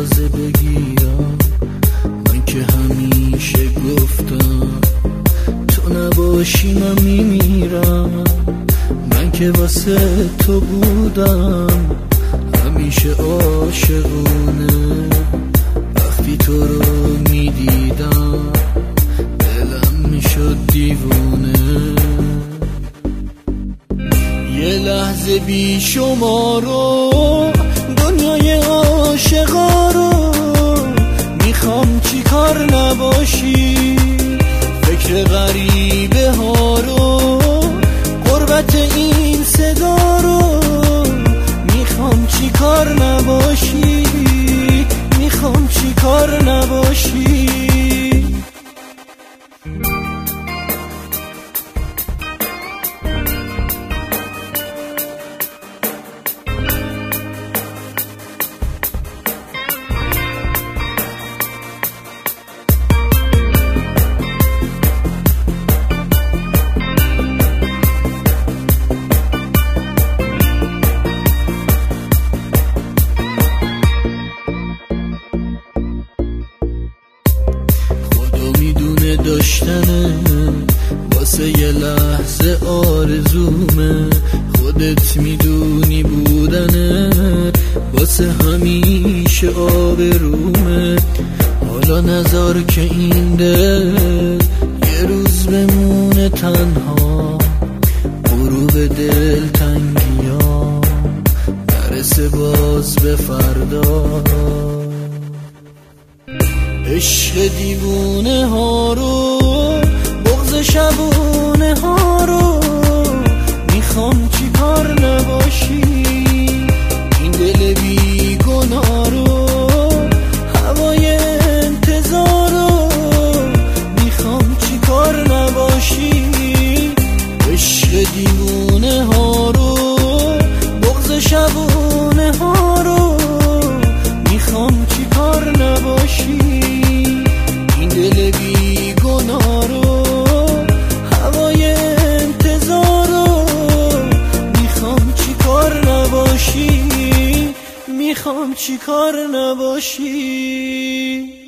تازه بگیرم. من که همیشه گفتم تو نباشی من میمیرم. من که واسه تو بودم همیشه عاشقونه. وقتی تو رو میدیدم دلم میشد دیوونه. یه لحظه بی شما رو دنیای عاشقا رو میخوام چی کار نباشی. فکر غریبه ها رو غربت این صدا رو میخوام چی کار نباشی. میخوام چی کار نباشی. داشتنه واسه یه لحظه آرزومه. خودت میدونی بودنه واسه همیشه آبرومه. حالا نذار که این دل یه روز بمونه تنها. غروب دل تنگیام نرسه باز به فردا. عشق دیوونه ها رو بغض شبونه ها رو میخوام چی کار نباشی. این دل بی گناه رو هوای انتظار رو میخوام چی کار نباشی. عشق دیوونه ها رو بغض شبونه ها رو میخوام چی کار نباشی. دل بی گناه رو هوای انتظار رو میخوام چی کار نباشی. میخوام چی کار نباشی.